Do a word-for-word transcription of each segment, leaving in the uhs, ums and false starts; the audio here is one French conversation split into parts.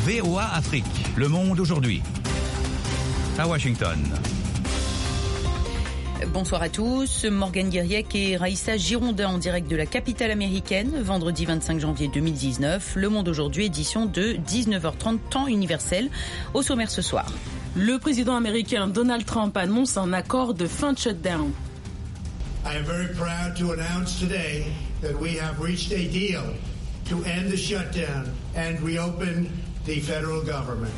V O A Afrique, Le Monde aujourd'hui. À Washington. Bonsoir à tous, Morgane Guiriec et Raïssa Girondin en direct de la capitale américaine, vendredi vingt-cinq janvier deux mille dix-neuf. Le Monde aujourd'hui, édition de dix-neuf heures trente, temps universel. Au sommaire ce soir. Le président américain Donald Trump annonce un accord de fin de shutdown. I am very proud to announce today that we have reached a deal to end the shutdown and reopen the federal government.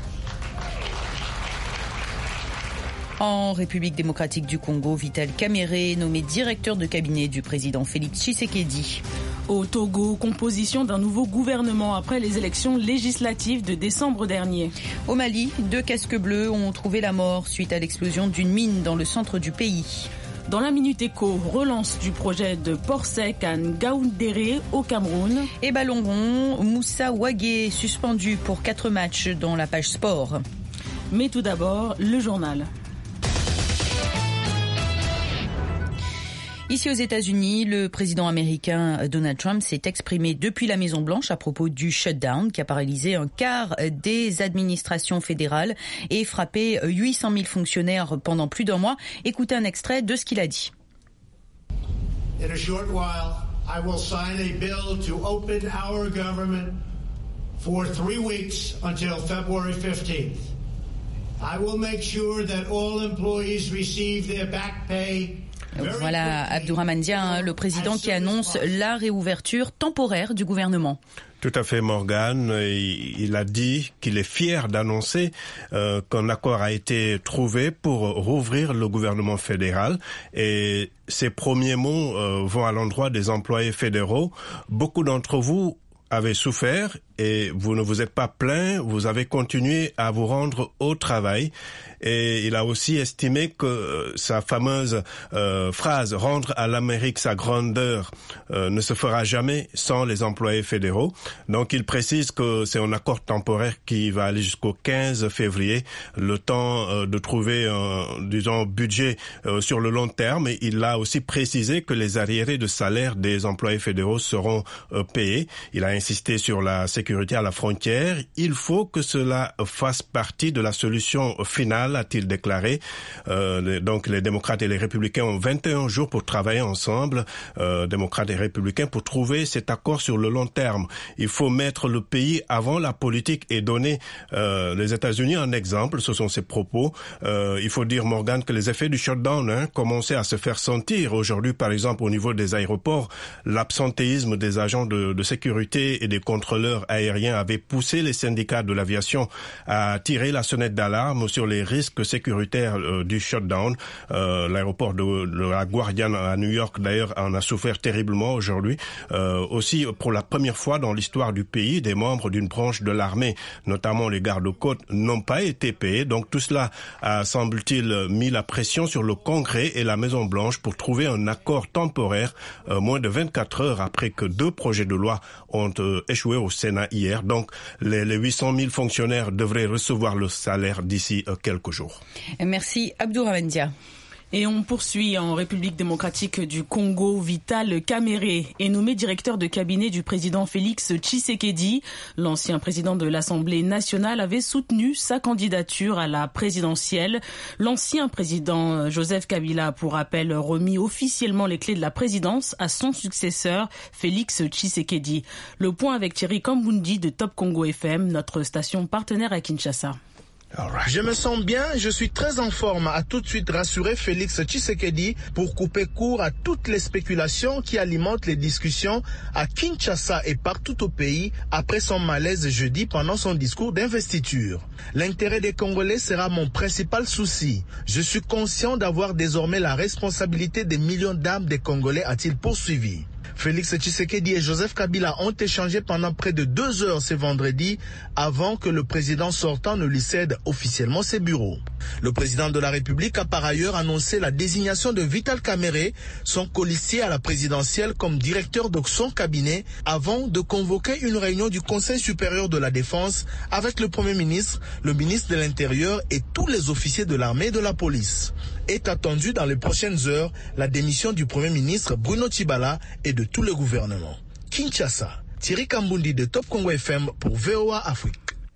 En République démocratique du Congo, Vital Kamerhe est nommé directeur de cabinet du président Félix Tshisekedi. Au Togo, composition d'un nouveau gouvernement après les élections législatives de décembre dernier. Au Mali, deux casques bleus ont trouvé la mort suite à l'explosion d'une mine dans le centre du pays. Dans la Minute Éco, relance du projet de port sec à Ngaoundéré au Cameroun. Et ballon rond, Moussa Wagué suspendu pour quatre matchs dans la page sport. Mais tout d'abord, le journal. Ici aux États-Unis, le président américain Donald Trump s'est exprimé depuis la Maison-Blanche à propos du shutdown qui a paralysé un quart des administrations fédérales et frappé huit cent mille fonctionnaires pendant plus d'un mois. Écoutez un extrait de ce qu'il a dit. In a short while, I will sign a bill to open our government for three weeks until February fifteenth. I will make sure that all employees receive their back pay. Voilà Abdourahmane Dia, le président qui annonce la réouverture temporaire du gouvernement. Tout à fait, Morgane. Il a dit qu'il est fier d'annoncer euh, qu'un accord a été trouvé pour rouvrir le gouvernement fédéral. Et ses premiers mots euh, vont à l'endroit des employés fédéraux. Beaucoup d'entre vous avez souffert et vous ne vous êtes pas plaint, vous avez continué à vous rendre au travail. Et il a aussi estimé que sa fameuse euh, phrase « rendre à l'Amérique sa grandeur euh, » ne se fera jamais sans les employés fédéraux. Donc il précise que c'est un accord temporaire qui va aller jusqu'au quinze février, le temps euh, de trouver un, disons, budget euh, sur le long terme. Et il a aussi précisé que les arriérés de salaire des employés fédéraux seront euh, payés. Il a insisté sur la sécurité à la frontière. Il faut que cela fasse partie de la solution finale, a-t-il déclaré. Euh, donc les démocrates et les républicains ont vingt et un jours pour travailler ensemble, euh, démocrates et républicains, pour trouver cet accord sur le long terme. Il faut mettre le pays avant la politique et donner euh, les États-Unis un exemple. Ce sont ses propos. Euh, il faut dire, Morgan, que les effets du shutdown hein, commençaient à se faire sentir. Aujourd'hui, par exemple, au niveau des aéroports, l'absentéisme des agents de, de sécurité et des contrôleurs aériens avait poussé les syndicats de l'aviation à tirer la sonnette d'alarme sur les risques sécuritaires euh, du shutdown. Euh, l'aéroport de, de la Guardian à New York, d'ailleurs, en a souffert terriblement aujourd'hui. Euh, aussi, pour la première fois dans l'histoire du pays, des membres d'une branche de l'armée, notamment les gardes-côtes, n'ont pas été payés. Donc tout cela a, semble-t-il, mis la pression sur le Congrès et la Maison-Blanche pour trouver un accord temporaire euh, moins de vingt-quatre heures après que deux projets de loi ont euh, échoué au Sénat hier. Donc les, les huit cent mille fonctionnaires devraient recevoir le salaire d'ici euh, quelques jours. Merci Abdourahmane Dia. Et on poursuit en République démocratique du Congo. Vital Kamerhe est nommé directeur de cabinet du président Félix Tshisekedi. L'ancien président de l'Assemblée nationale avait soutenu sa candidature à la présidentielle. L'ancien président Joseph Kabila, pour rappel, remis officiellement les clés de la présidence à son successeur Félix Tshisekedi. Le point avec Thierry Kambundi de Top Congo F M, notre station partenaire à Kinshasa. Right. Je me sens bien, je suis très en forme, a tout de suite rassuré Félix Tshisekedi pour couper court à toutes les spéculations qui alimentent les discussions à Kinshasa et partout au pays après son malaise jeudi pendant son discours d'investiture. L'intérêt des Congolais sera mon principal souci. Je suis conscient d'avoir désormais la responsabilité des millions d'âmes des Congolais, a-t-il poursuivi. Félix Tshisekedi et Joseph Kabila ont échangé pendant près de deux heures ce vendredi avant que le président sortant ne lui cède officiellement ses bureaux. Le président de la République a par ailleurs annoncé la désignation de Vital Kamerhe, son colistier à la présidentielle, comme directeur de son cabinet avant de convoquer une réunion du Conseil supérieur de la défense avec le Premier ministre, le ministre de l'Intérieur et tous les officiers de l'armée et de la police. Est attendue dans les prochaines heures la démission du Premier ministre Bruno Tshibala et de tout le gouvernement. Kinshasa, Thierry Kambundi de Top Congo F M pour V O A Afrique.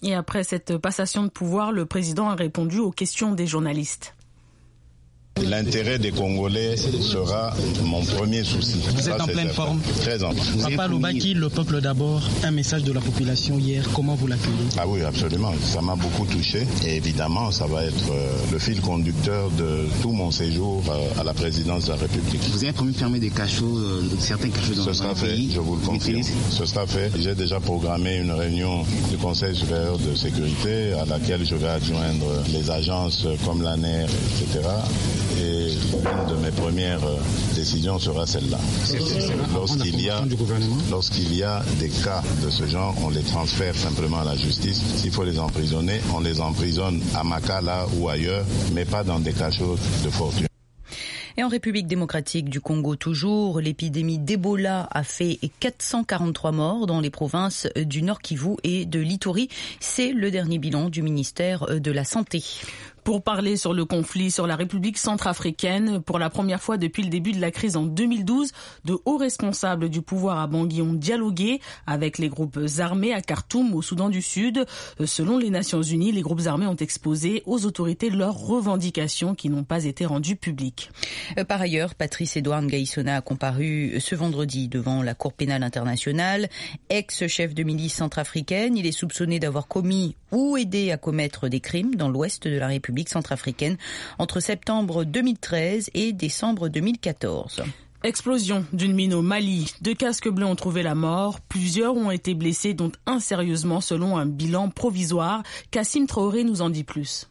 Et après cette passation de pouvoir, le président a répondu aux questions des journalistes. L'intérêt des Congolais sera mon premier souci. Vous êtes Ça, en pleine certain. forme. Très en forme. Papa Loubaki, le peuple d'abord, un message de la population hier, comment vous l'accueillez? Ah oui, absolument. Ça m'a beaucoup touché et évidemment, ça va être euh, le fil conducteur de tout mon séjour euh, à la présidence de la République. Vous avez promis de fermer des cachots, euh, certains cachots dans Ce le sera fait, pays. je vous le confirme. Ce sera fait. J'ai déjà programmé une réunion du Conseil supérieur de sécurité à laquelle je vais adjoindre les agences comme l'A N E R, et cetera. Et l'une de mes premières décisions sera celle-là. Lorsqu'il y a, lorsqu'il y a des cas de ce genre, on les transfère simplement à la justice. S'il faut les emprisonner, on les emprisonne à Makala ou ailleurs, mais pas dans des cachots de fortune. Et en République démocratique du Congo toujours, l'épidémie d'Ebola a fait quatre cent quarante-trois morts dans les provinces du Nord Kivu et de l'Ituri. C'est le dernier bilan du ministère de la Santé. Pour parler sur le conflit sur la République centrafricaine, pour la première fois depuis le début de la crise en deux mille douze, de hauts responsables du pouvoir à Bangui ont dialogué avec les groupes armés à Khartoum, au Soudan du Sud. Selon les Nations Unies, les groupes armés ont exposé aux autorités leurs revendications qui n'ont pas été rendues publiques. Par ailleurs, Patrice Edouard Ngaïsona a comparu ce vendredi devant la Cour pénale internationale. Ex-chef de milice centrafricaine, il est soupçonné d'avoir commis ou aidé à commettre des crimes dans l'ouest de la République centrafricaine entre septembre deux mille treize et décembre deux mille quatorze. Explosion d'une mine au Mali. Deux casques bleus ont trouvé la mort. Plusieurs ont été blessés, dont un sérieusement selon un bilan provisoire. Kassim Traoré nous en dit plus.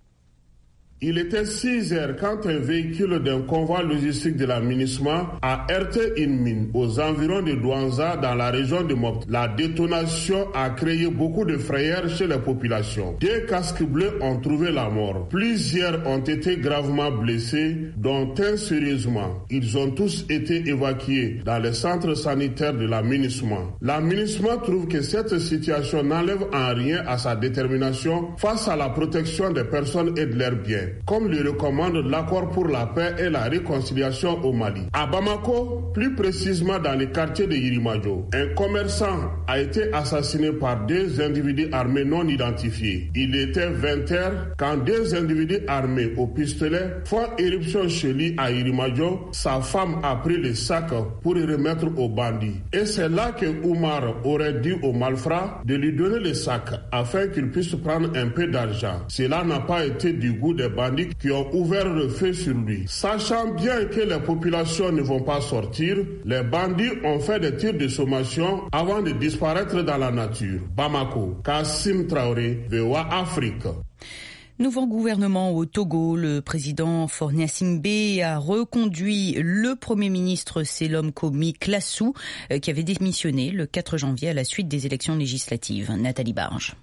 Il était six heures quand un véhicule d'un convoi logistique de la MINUSMA a heurté une mine aux environs de Douanza dans la région de Mopti. La détonation a créé beaucoup de frayeur chez la population. Deux casques bleus ont trouvé la mort. Plusieurs ont été gravement blessés, dont un sérieusement. Ils ont tous été évacués dans le centre sanitaire de la MINUSMA. La MINUSMA trouve que cette situation n'enlève en rien à sa détermination face à la protection des personnes et de leurs biens, comme le recommande l'accord pour la paix et la réconciliation au Mali. À Bamako, plus précisément dans le quartier de Yirimajo, un commerçant a été assassiné par deux individus armés non identifiés. Il était vingt heures quand deux individus armés au pistolet font éruption chez lui à Yirimajo. Sa femme a pris le sac pour le remettre aux bandits. Et c'est là que Oumar aurait dit aux malfrats de lui donner le sac afin qu'il puisse prendre un peu d'argent. Cela n'a pas été du goût des bandits qui ont ouvert le feu sur lui. Sachant bien que les populations ne vont pas sortir, les bandits ont fait des tirs de sommation avant de disparaître dans la nature. Bamako, Kassim Traoré, V O A Afrique. Nouveau gouvernement au Togo, le président Faure Gnassingbé a reconduit le premier ministre Selom Komi Klassou qui avait démissionné le quatre janvier à la suite des élections législatives. Nathalie Barge.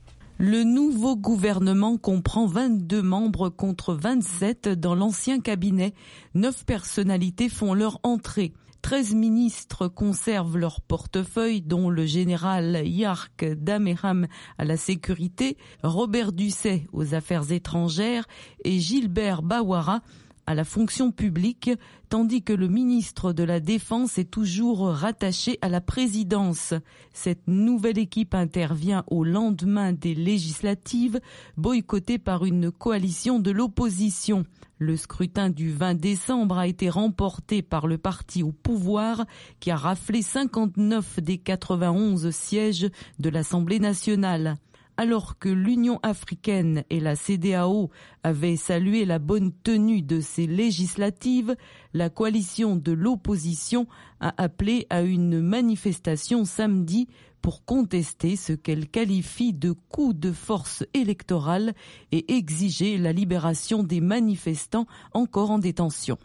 Le nouveau gouvernement comprend vingt-deux membres contre vingt-sept dans l'ancien cabinet. Neuf personnalités font leur entrée. treize ministres conservent leur portefeuille, dont le général Yark Damerham à la sécurité, Robert Ducet aux affaires étrangères et Gilbert Bawara à la fonction publique, tandis que le ministre de la Défense est toujours rattaché à la présidence. Cette nouvelle équipe intervient au lendemain des législatives, boycottées par une coalition de l'opposition. Le scrutin du vingt décembre a été remporté par le parti au pouvoir qui a raflé cinquante-neuf des quatre-vingt-onze sièges de l'Assemblée nationale. Alors que l'Union africaine et la C E D E A O avaient salué la bonne tenue de ces législatives, la coalition de l'opposition a appelé à une manifestation samedi pour contester ce qu'elle qualifie de coup de force électorale et exiger la libération des manifestants encore en détention.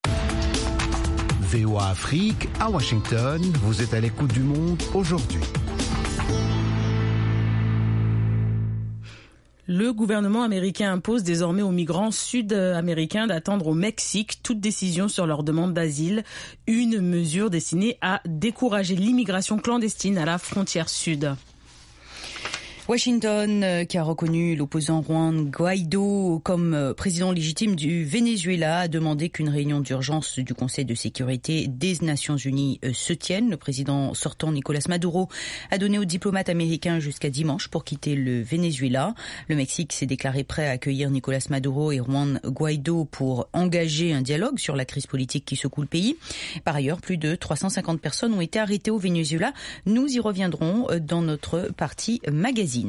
V O A Afrique, à Washington, vous êtes à l'écoute du monde aujourd'hui. Le gouvernement américain impose désormais aux migrants sud-américains d'attendre au Mexique toute décision sur leur demande d'asile, une mesure destinée à décourager l'immigration clandestine à la frontière sud. Washington, euh, qui a reconnu l'opposant Juan Guaido comme euh, président légitime du Venezuela, a demandé qu'une réunion d'urgence du Conseil de sécurité des Nations Unies euh, se tienne. Le président sortant Nicolas Maduro a donné aux diplomates américains jusqu'à dimanche pour quitter le Venezuela. Le Mexique s'est déclaré prêt à accueillir Nicolas Maduro et Juan Guaido pour engager un dialogue sur la crise politique qui secoue le pays. Par ailleurs, plus de trois cent cinquante personnes ont été arrêtées au Venezuela. Nous y reviendrons dans notre partie magazine.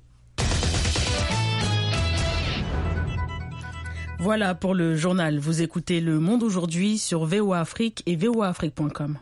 Voilà pour le journal. Vous écoutez Le Monde aujourd'hui sur V O A Afrique et V O A Afrique point com.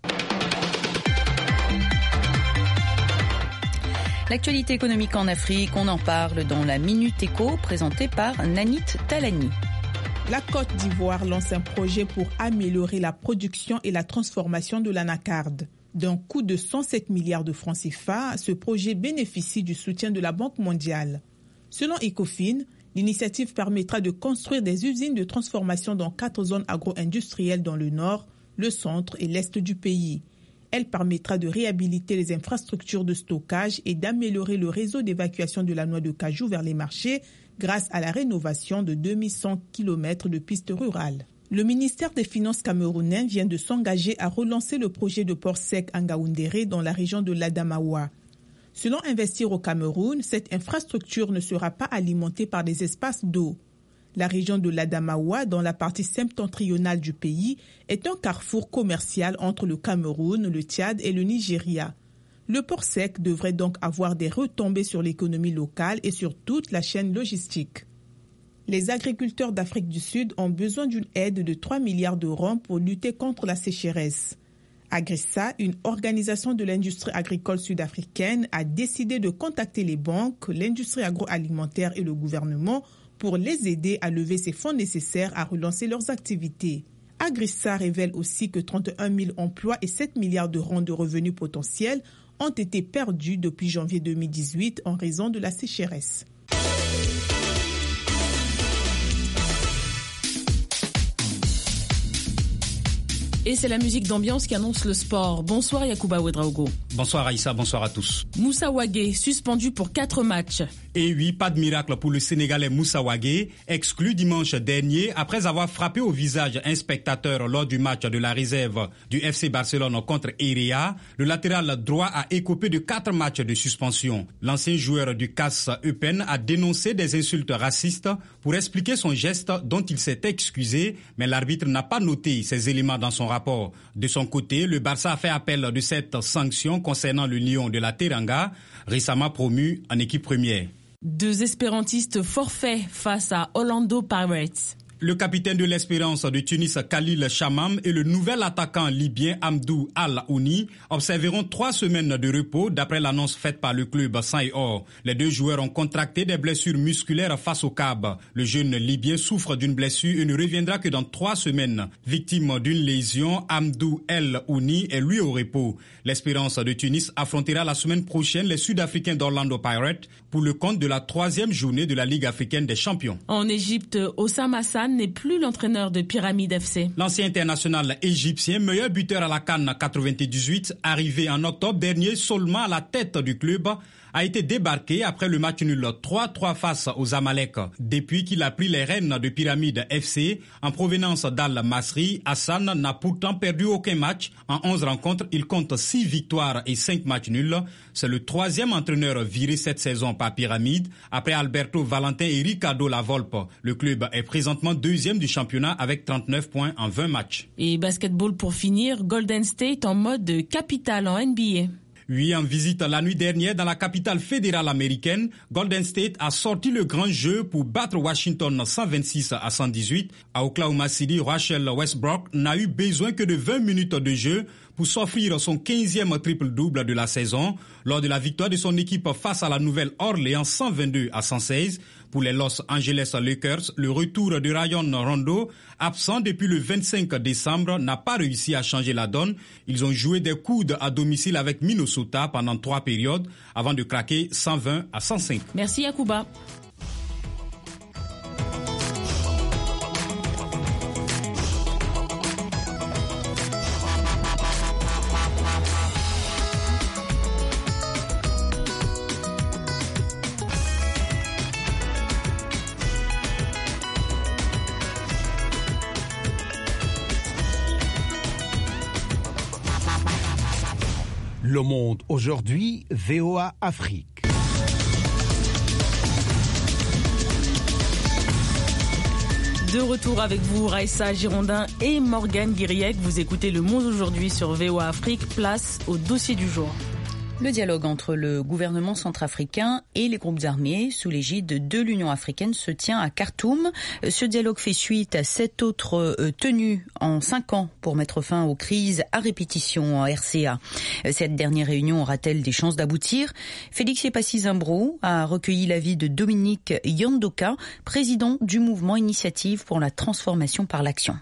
L'actualité économique en Afrique, on en parle dans la Minute Éco présentée par Nanit Talani. La Côte d'Ivoire lance un projet pour améliorer la production et la transformation de l'anacarde. D'un coût de cent sept milliards de francs C F A, ce projet bénéficie du soutien de la Banque mondiale. Selon Ecofin, l'initiative permettra de construire des usines de transformation dans quatre zones agro-industrielles dans le nord, le centre et l'est du pays. Elle permettra de réhabiliter les infrastructures de stockage et d'améliorer le réseau d'évacuation de la noix de cajou vers les marchés grâce à la rénovation de deux mille cent kilomètres de pistes rurales. Le ministère des Finances camerounais vient de s'engager à relancer le projet de port sec à Ngaoundéré dans la région de l'Adamawa. Selon Investir au Cameroun, cette infrastructure ne sera pas alimentée par des espaces d'eau. La région de l'Adamawa, dans la partie septentrionale du pays, est un carrefour commercial entre le Cameroun, le Tchad et le Nigeria. Le port sec devrait donc avoir des retombées sur l'économie locale et sur toute la chaîne logistique. Les agriculteurs d'Afrique du Sud ont besoin d'une aide de trois milliards d'euros pour lutter contre la sécheresse. Agrissa, une organisation de l'industrie agricole sud-africaine, a décidé de contacter les banques, l'industrie agroalimentaire et le gouvernement pour les aider à lever ces fonds nécessaires à relancer leurs activités. Agrissa révèle aussi que trente et un mille emplois et sept milliards d'euros de revenus potentiels ont été perdus depuis janvier deux mille dix-huit en raison de la sécheresse. Et c'est la musique d'ambiance qui annonce le sport. Bonsoir Yacouba Ouedraogo. Bonsoir Aïssa, bonsoir à tous. Moussa Wagué, suspendu pour quatre matchs. Et oui, pas de miracle pour le Sénégalais Moussa Wagué, exclu dimanche dernier après avoir frappé au visage un spectateur lors du match de la réserve du F C Barcelone contre Heria. Le latéral droit a écopé de quatre matchs de suspension. L'ancien joueur du C A S Eupen a dénoncé des insultes racistes pour expliquer son geste dont il s'est excusé, mais l'arbitre n'a pas noté ces éléments dans son rapport. De son côté, le Barça a fait appel de cette sanction concernant le Lion de la Teranga, récemment promu en équipe première. Deux espérantistes forfaits face à Orlando Pirates. Le capitaine de l'Espérance de Tunis, Khalil Chamam, et le nouvel attaquant libyen Hamdou Al-Ouni observeront trois semaines de repos d'après l'annonce faite par le club Sang et Or. Les deux joueurs ont contracté des blessures musculaires face au C A B. Le jeune libyen souffre d'une blessure et ne reviendra que dans trois semaines. Victime d'une lésion, Hamdou Al-Ouni est lui au repos. L'Espérance de Tunis affrontera la semaine prochaine les Sud-Africains d'Orlando Pirates pour le compte de la troisième journée de la Ligue africaine des champions. En Égypte, Oussama Hassan n'est plus l'entraîneur de Pyramide F C. L'ancien international égyptien, meilleur buteur à la CAN quatre-vingt-dix-huit, arrivé en octobre dernier seulement à la tête du club, a été débarqué après le match nul trois trois face aux Amalek. Depuis qu'il a pris les rênes de Pyramide F C en provenance d'Al-Masri, Hassan n'a pourtant perdu aucun match. En onze rencontres, il compte six victoires et cinq matchs nuls. C'est le troisième entraîneur viré cette saison par Pyramide, après Alberto Valentin et Ricardo Lavolpe. Le club est présentement deuxième du championnat avec trente-neuf points en vingt matchs. Et basketball pour finir, Golden State en mode capitale en N B A. Oui, en visite la nuit dernière dans la capitale fédérale américaine, Golden State a sorti le grand jeu pour battre Washington cent vingt-six à cent dix-huit. À Oklahoma City, Russell Westbrook n'a eu besoin que de vingt minutes de jeu pour s'offrir son quinzième triple-double de la saison lors de la victoire de son équipe face à la Nouvelle-Orléans cent vingt-deux à cent seize. Pour les Los Angeles Lakers, le retour de Rajon Rondo, absent depuis le vingt-cinq décembre, n'a pas réussi à changer la donne. Ils ont joué des coudes à domicile avec Minnesota pendant trois périodes avant de craquer cent vingt à cent cinq. Merci Yacouba. Le Monde aujourd'hui, V O A Afrique. De retour avec vous, Raissa Girondin et Morgane Guiriec. Vous écoutez Le Monde aujourd'hui sur V O A Afrique. Place au dossier du jour. Le dialogue entre le gouvernement centrafricain et les groupes armés sous l'égide de l'Union africaine se tient à Khartoum. Ce dialogue fait suite à sept autres tenues en cinq ans pour mettre fin aux crises à répétition en R C A. Cette dernière réunion aura-t-elle des chances d'aboutir? Félix Yepassi-Zimbrou a recueilli l'avis de Dominique Yandoka, président du mouvement Initiative pour la transformation par l'action.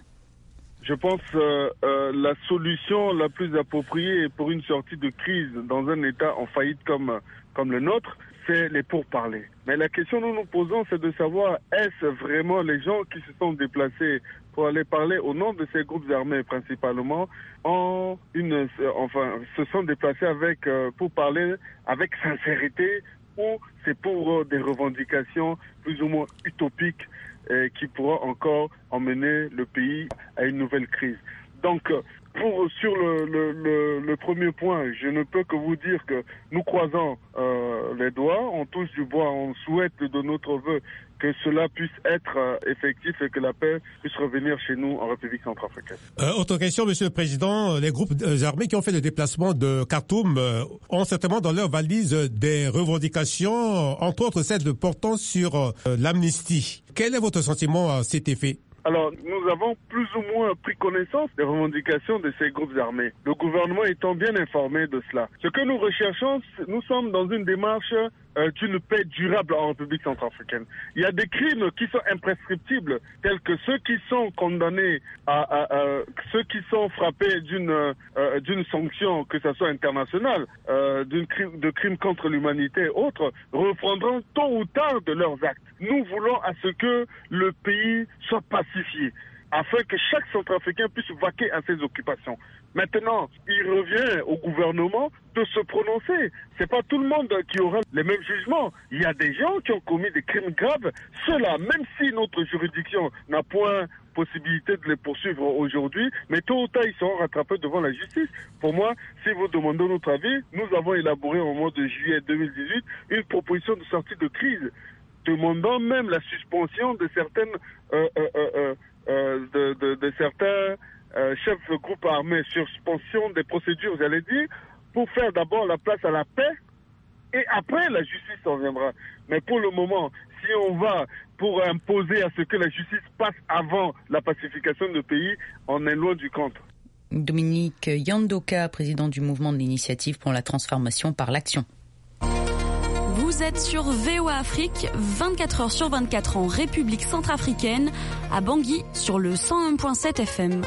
Je pense que euh, euh, la solution la plus appropriée pour une sortie de crise dans un État en faillite comme, comme le nôtre, c'est les pourparlers. Mais la question que nous nous posons, c'est de savoir, est-ce vraiment les gens qui se sont déplacés pour aller parler au nom de ces groupes armés principalement, en une, enfin, se sont déplacés avec, euh, pour parler avec sincérité, ou c'est pour euh, des revendications plus ou moins utopiques et qui pourra encore emmener le pays à une nouvelle crise. Donc, pour, sur le, le, le, le premier point, je ne peux que vous dire que nous croisons euh, les doigts, on touche du bois, on souhaite de notre vœu que cela puisse être euh, effectif et que la paix puisse revenir chez nous en République centrafricaine. Euh, autre question, Monsieur le Président. Les groupes armés qui ont fait le déplacement de Khartoum euh, ont certainement dans leur valise des revendications, entre autres celles portant sur euh, l'amnistie. Quel est votre sentiment à cet effet? Alors, nous avons plus ou moins pris connaissance des revendications de ces groupes armés, le gouvernement étant bien informé de cela. Ce que nous recherchons, nous sommes dans une démarche euh, d'une paix durable en République centrafricaine. Il y a des crimes qui sont imprescriptibles, tels que ceux qui sont condamnés, à, à, à ceux qui sont frappés d'une euh, d'une sanction, que ce soit internationale, euh, d'une crime, de crimes contre l'humanité et autres, reprendront tôt ou tard de leurs actes. Nous voulons à ce que le pays soit pacifié, afin que chaque Centrafricain puisse vaquer à ses occupations. Maintenant, il revient au gouvernement de se prononcer. C'est pas tout le monde qui aura les mêmes jugements. Il y a des gens qui ont commis des crimes graves. Ceux-là, même si notre juridiction n'a point possibilité de les poursuivre aujourd'hui, mais tôt ou tard, ils seront rattrapés devant la justice. Pour moi, si vous demandez notre avis, nous avons élaboré au mois de juillet deux mille dix-huit une proposition de sortie de crise, demandant même la suspension de certaines euh, euh, euh, euh, de, de, de certains euh, chefs de groupes armés, suspension des procédures, j'allais dire, pour faire d'abord la place à la paix et après la justice en viendra. Mais pour le moment, si on va pour imposer à ce que la justice passe avant la pacification du pays, on est loin du compte. Dominique Yandoka, président du mouvement de l'Initiative pour la transformation par l'action. Vous êtes sur V O A Afrique, vingt-quatre heures sur vingt-quatre en République centrafricaine, à Bangui sur le cent un virgule sept F M.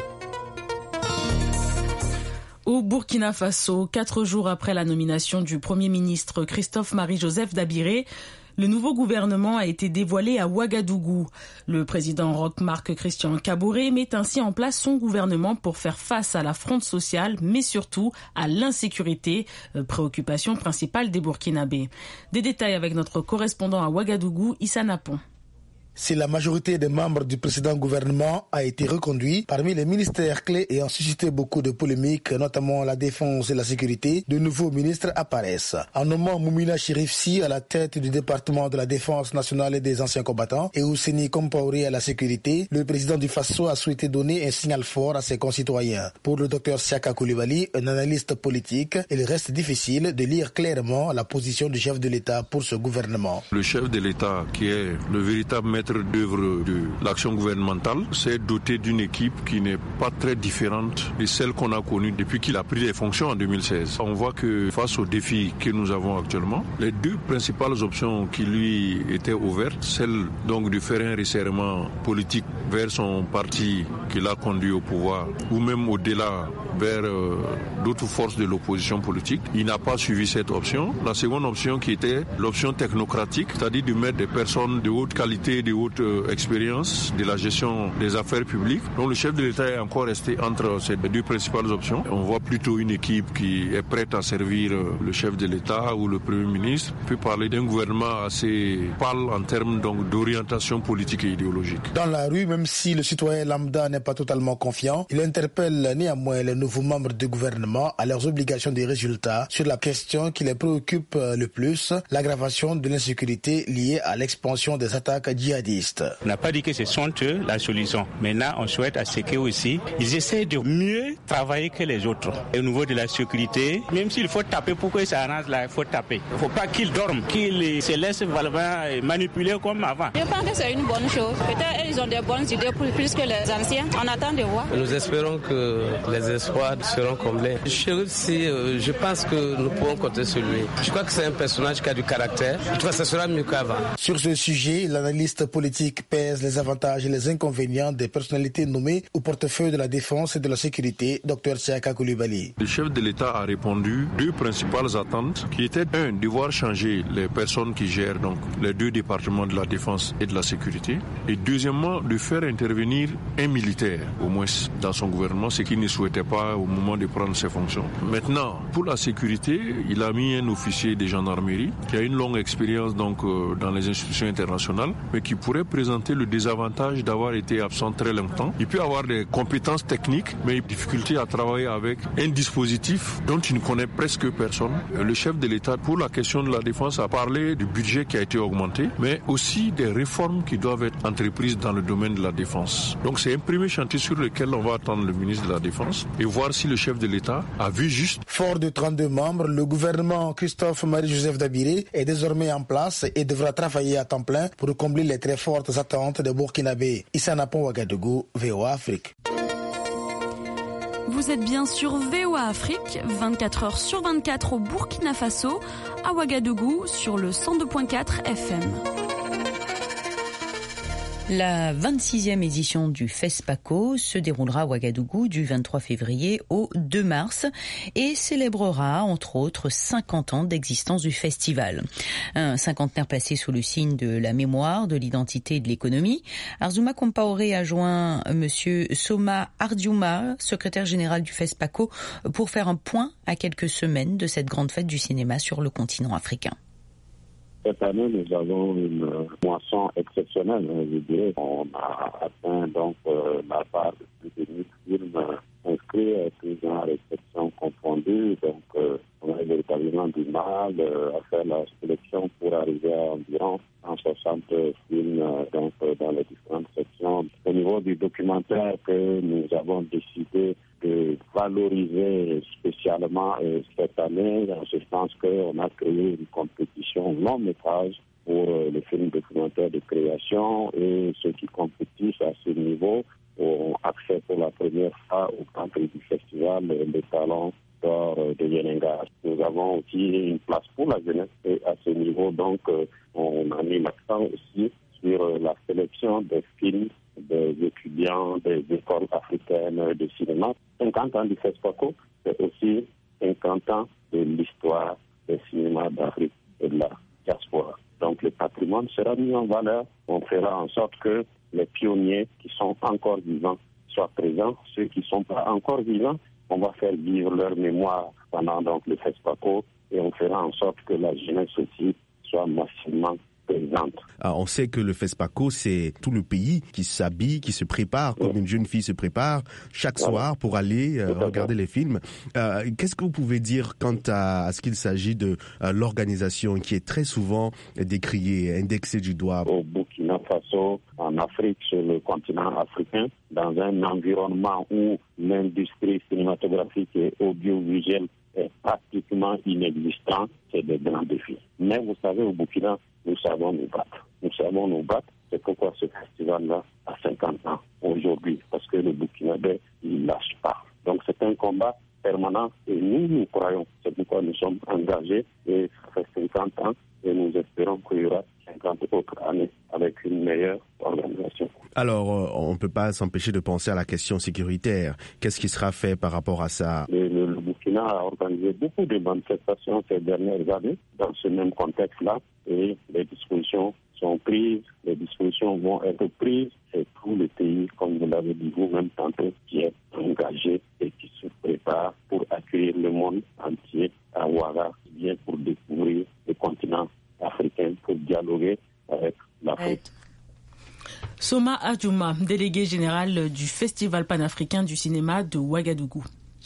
Au Burkina Faso, quatre jours après la nomination du Premier ministre Christophe Marie-Joseph Dabiré, le nouveau gouvernement a été dévoilé à Ouagadougou. Le président Roch-Marc Christian Kaboré met ainsi en place son gouvernement pour faire face à la fronde sociale, mais surtout à l'insécurité, préoccupation principale des Burkinabés. Des détails avec notre correspondant à Ouagadougou, Issa Napon. Si la majorité des membres du précédent gouvernement a été reconduite, parmi les ministères clés ayant suscité beaucoup de polémiques, notamment la défense et la sécurité, de nouveaux ministres apparaissent. En nommant Moumina Chérifsi à la tête du département de la défense nationale et des anciens combattants et Ouseni Kompaoré à la sécurité, le président du Faso a souhaité donner un signal fort à ses concitoyens. Pour le docteur Siaka Koulibaly, un analyste politique, il reste difficile de lire clairement la position du chef de l'État pour ce gouvernement. Le chef de l'État, qui est le véritable maître d'œuvre de l'action gouvernementale, s'est doté d'une équipe qui n'est pas très différente de celle qu'on a connue depuis qu'il a pris les fonctions en deux mille seize. On voit que face aux défis que nous avons actuellement, les deux principales options qui lui étaient ouvertes, celle donc de faire un resserrement politique vers son parti qui l'a conduit au pouvoir, ou même au-delà vers euh, d'autres forces de l'opposition politique, il n'a pas suivi cette option. La seconde option qui était l'option technocratique, c'est-à-dire de mettre des personnes de haute qualité, de de haute euh, expérience de la gestion des affaires publiques. Donc le chef de l'État est encore resté entre ces deux principales options. On voit plutôt une équipe qui est prête à servir euh, le chef de l'État ou le Premier ministre. On peut parler d'un gouvernement assez pâle en termes donc, d'orientation politique et idéologique. Dans la rue, même si le citoyen lambda n'est pas totalement confiant, il interpelle néanmoins les nouveaux membres du gouvernement à leurs obligations de résultats sur la question qui les préoccupe le plus, l'aggravation de l'insécurité liée à l'expansion des attaques djihadistes. On n'a pas dit que ce sont eux la solution. Maintenant, on souhaite à ce qu'eux aussi, ils essaient de mieux travailler que les autres. Et au niveau de la sécurité, même s'il faut taper pour que ça arrange là, il faut taper. Il ne faut pas qu'ils dorment, qu'ils se laissent manipuler comme avant. Je pense que c'est une bonne chose. Peut-être ils ont des bonnes idées plus que les anciens. On attend de voir. Nous espérons que les espoirs seront comblés. Chérif, si, euh, je pense que nous pouvons compter sur lui. Je crois que c'est un personnage qui a du caractère. En tout cas, ça sera mieux qu'avant. Sur ce sujet, l'analyste politique pèse les avantages et les inconvénients des personnalités nommées au portefeuille de la défense et de la sécurité, Dr Siaka Koulibaly. Le chef de l'État a répondu deux principales attentes qui étaient, un, de voir changer les personnes qui gèrent donc les deux départements de la défense et de la sécurité, et deuxièmement, de faire intervenir un militaire, au moins dans son gouvernement, ce qu'il ne souhaitait pas au moment de prendre ses fonctions. Maintenant, pour la sécurité, il a mis un officier de gendarmerie qui a une longue expérience donc euh, dans les institutions internationales, mais qui pourrait présenter le désavantage d'avoir été absent très longtemps. Il peut avoir des compétences techniques, mais une difficulté à travailler avec un dispositif dont il ne connaît presque personne. Le chef de l'État, pour la question de la défense, a parlé du budget qui a été augmenté, mais aussi des réformes qui doivent être entreprises dans le domaine de la défense. Donc c'est un premier chantier sur lequel on va attendre le ministre de la Défense et voir si le chef de l'État a vu juste. Fort de trente-deux membres, le gouvernement Christophe Marie-Joseph Dabiré est désormais en place et devra travailler à temps plein pour combler les très fortes attentes des Burkinabés. Issa Napon Ouagadougou, V O A Afrique. Vous êtes bien sur V O A Afrique, vingt-quatre heures sur vingt-quatre au Burkina Faso, à Ouagadougou sur le cent deux virgule quatre F M. La vingt-sixième édition du FESPACO se déroulera à Ouagadougou du vingt-trois février au deux mars et célébrera entre autres cinquante ans d'existence du festival. Un cinquantenaire placé sous le signe de la mémoire, de l'identité et de l'économie. Arzouma Compaoré a joint monsieur Soma Ardiouma, secrétaire général du FESPACO, pour faire un point à quelques semaines de cette grande fête du cinéma sur le continent africain. Cette année, nous avons une moisson exceptionnelle, je dirais. On a atteint donc euh, la barre de plus de mille films inscrits, tous genres et sections confondues. Donc, euh, on a véritablement du mal euh, à faire la sélection pour arriver à environ cent soixante films euh, donc, euh, dans les différentes sections. Au niveau du documentaire que nous avons décidé de valoriser spécialement euh, cette année, en ce sens qu'on a créé une compétition long métrage pour euh, les films documentaires de création et ceux qui compétissent à ce niveau ont accès pour la première fois au Grand Prix du festival euh, des talents d'or euh, de Yenenga. Nous avons aussi une place pour la jeunesse et à ce niveau, donc, euh, on a mis l'accent aussi sur euh, la sélection des films des étudiants des écoles africaines de cinéma. cinquante ans du FESPACO, c'est aussi cinquante ans de l'histoire des cinémas d'Afrique et de la diaspora. Donc le patrimoine sera mis en valeur. On fera en sorte que les pionniers qui sont encore vivants soient présents. Ceux qui ne sont pas encore vivants, on va faire vivre leur mémoire pendant donc, le FESPACO et on fera en sorte que la jeunesse aussi soit massivement présente. Ah, on sait que le FESPACO, c'est tout le pays qui s'habille, qui se prépare, comme oui. une jeune fille se prépare chaque voilà. soir pour aller euh, regarder les films. Euh, qu'est-ce que vous pouvez dire quant à, à ce qu'il s'agit de euh, l'organisation qui est très souvent décriée, indexée du doigt? Au Burkina Faso, en Afrique, sur le continent africain, dans un environnement où l'industrie cinématographique et audiovisuelle est pratiquement inexistant, c'est des grands défis. Mais vous savez, au Burkina, nous savons nous battre. Nous savons nous battre. C'est pourquoi ce festival-là a cinquante ans aujourd'hui, parce que le Burkinabé, il ne lâche pas. Donc c'est un combat permanent et nous, nous croyons. C'est pourquoi nous sommes engagés et ça fait cinquante ans et nous espérons qu'il y aura cinquante autres années avec une meilleure organisation. Alors, euh, on ne peut pas s'empêcher de penser à la question sécuritaire. Qu'est-ce qui sera fait par rapport à ça? Le, le, le Burkina a organisé beaucoup de manifestations ces dernières années dans ce même contexte-là et les dispositions sont prises, les dispositions dispositions vont être prises. C'est tout le pays, comme vous l'avez dit vous-même tantôt, qui est engagé et qui se prépare pour accueillir le monde entier à Ouaga, bien pour découvrir le continent africain, pour dialoguer avec l'Afrique. Soma Adjouma, délégué général du Festival panafricain du cinéma de Ouagadougou.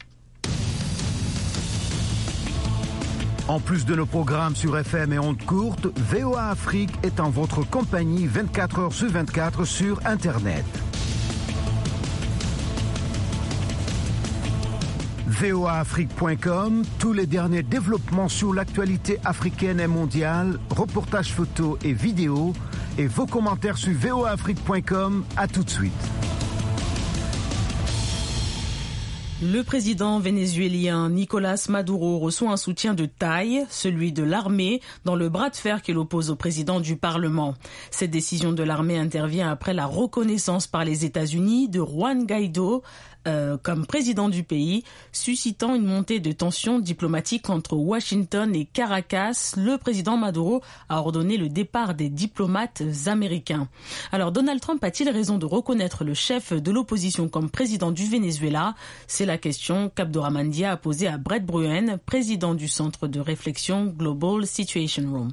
En plus de nos programmes sur F M et ondes courtes, V O A Afrique est en votre compagnie vingt-quatre heures sur vingt-quatre sur Internet. V O A Afrique point com, tous les derniers développements sur l'actualité africaine et mondiale, reportages photos et vidéos, et vos commentaires sur V O A Afrique point com. À tout de suite. Le président vénézuélien Nicolás Maduro reçoit un soutien de taille, celui de l'armée, dans le bras de fer qu'il oppose au président du Parlement. Cette décision de l'armée intervient après la reconnaissance par les États-Unis de Juan Guaidó euh, comme président du pays, suscitant une montée de tensions diplomatiques entre Washington et Caracas. Le président Maduro a ordonné le départ des diplomates américains. Alors Donald Trump a-t-il raison de reconnaître le chef de l'opposition comme président du Venezuela ? C'est la question qu'Abdourahmane Dia a posée à Brett Bruen, président du centre de réflexion Global Situation Room.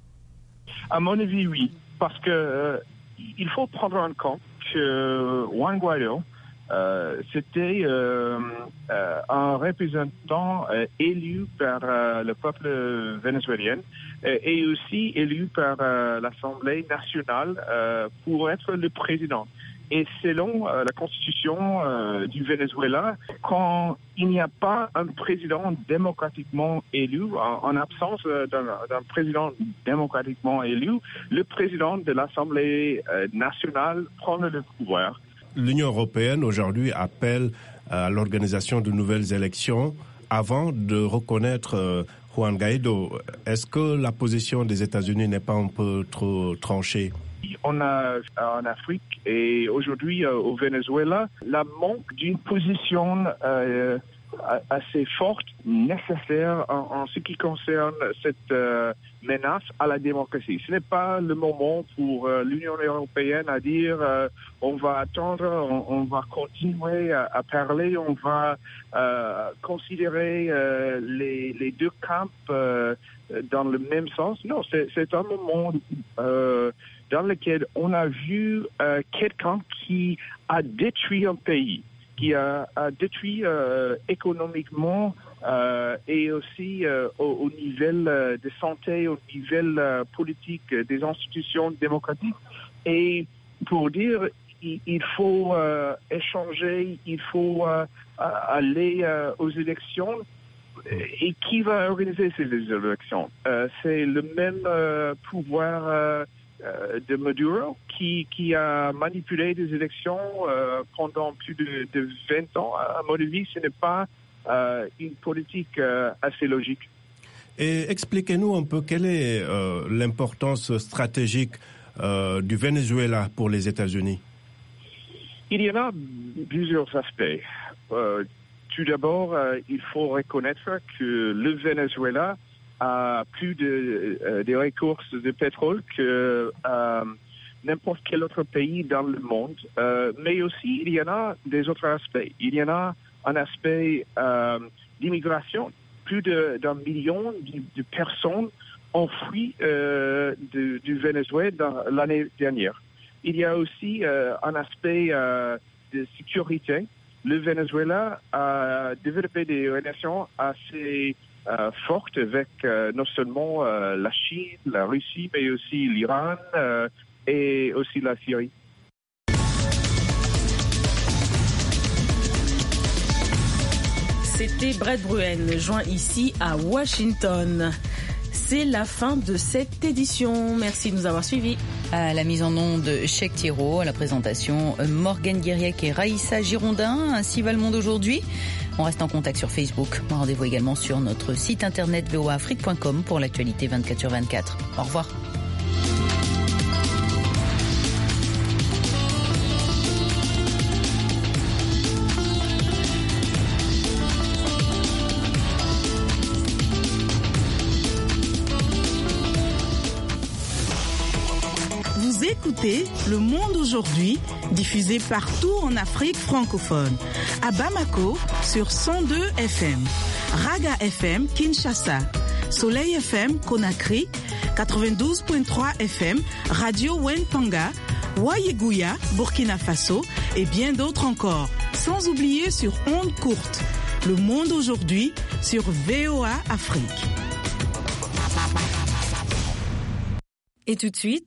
À mon avis, oui, parce que euh, il faut prendre en compte que Juan Guaidó, euh, c'était euh, euh, un représentant euh, élu par euh, le peuple vénézuélien euh, et aussi élu par euh, l'Assemblée nationale euh, pour être le président. Et selon euh, la constitution euh, du Venezuela, quand il n'y a pas un président démocratiquement élu, en, en absence euh, d'un, d'un président démocratiquement élu, le président de l'Assemblée euh, nationale prend le pouvoir. L'Union européenne aujourd'hui appelle à l'organisation de nouvelles élections avant de reconnaître euh, Juan Guaidó. Est-ce que la position des États-Unis n'est pas un peu trop tranchée ? On a en Afrique et aujourd'hui euh, au Venezuela la manque d'une position euh, assez forte, nécessaire en, en ce qui concerne cette euh, menace à la démocratie. Ce n'est pas le moment pour euh, l'Union européenne à dire euh, on va attendre, on, on va continuer à, à parler, on va euh, considérer euh, les, les deux camps euh, dans le même sens. Non, c'est, c'est un moment euh, dans lequel on a vu euh, quelqu'un qui a détruit un pays, qui a, a détruit euh, économiquement euh, et aussi euh, au, au niveau euh, de santé, au niveau euh, politique euh, des institutions démocratiques. Et pour dire, il, il faut euh, échanger, il faut euh, aller euh, aux élections. Et qui va organiser ces élections? euh, C'est le même euh, pouvoir euh, de Maduro qui, qui a manipulé des élections euh, pendant plus de, de vingt ans. À mon avis, ce n'est pas euh, une politique euh, assez logique. Et expliquez-nous un peu quelle est euh, l'importance stratégique euh, du Venezuela pour les États-Unis. Il y en a plusieurs aspects. Euh, tout d'abord, euh, il faut reconnaître que le Venezuela a plus de, euh, de ressources de pétrole que euh, n'importe quel autre pays dans le monde. Euh, mais aussi, il y en a des autres aspects. Il y en a un aspect euh, d'immigration. Plus de, d'un million de, de personnes ont fui euh, de, du Venezuela dans, l'année dernière. Il y a aussi euh, un aspect euh, de sécurité. Le Venezuela a développé des relations assez euh, fortes avec euh, non seulement euh, la Chine, la Russie, mais aussi l'Iran euh, et aussi la Syrie. C'était Brett Bruen, joint ici à Washington. C'est la fin de cette édition. Merci de nous avoir suivis. À la mise en onde, Cheikh Thiro, à la présentation, Morgane Guiriec et Raïssa Girondin. Ainsi va le monde aujourd'hui. On reste en contact sur Facebook. Rendez-vous également sur notre site internet v o a afrique point com pour l'actualité vingt-quatre sur vingt-quatre. Au revoir. Vous écoutez Le Monde aujourd'hui, diffusé partout en Afrique francophone. À Bamako, sur cent deux F M. Raga F M, Kinshasa. Soleil F M, Conakry. quatre-vingt-douze virgule trois F M, Radio Wentanga. Wayeguya, Burkina Faso. Et bien d'autres encore. Sans oublier sur ondes courtes. Le Monde aujourd'hui, sur V O A Afrique. Et tout de suite,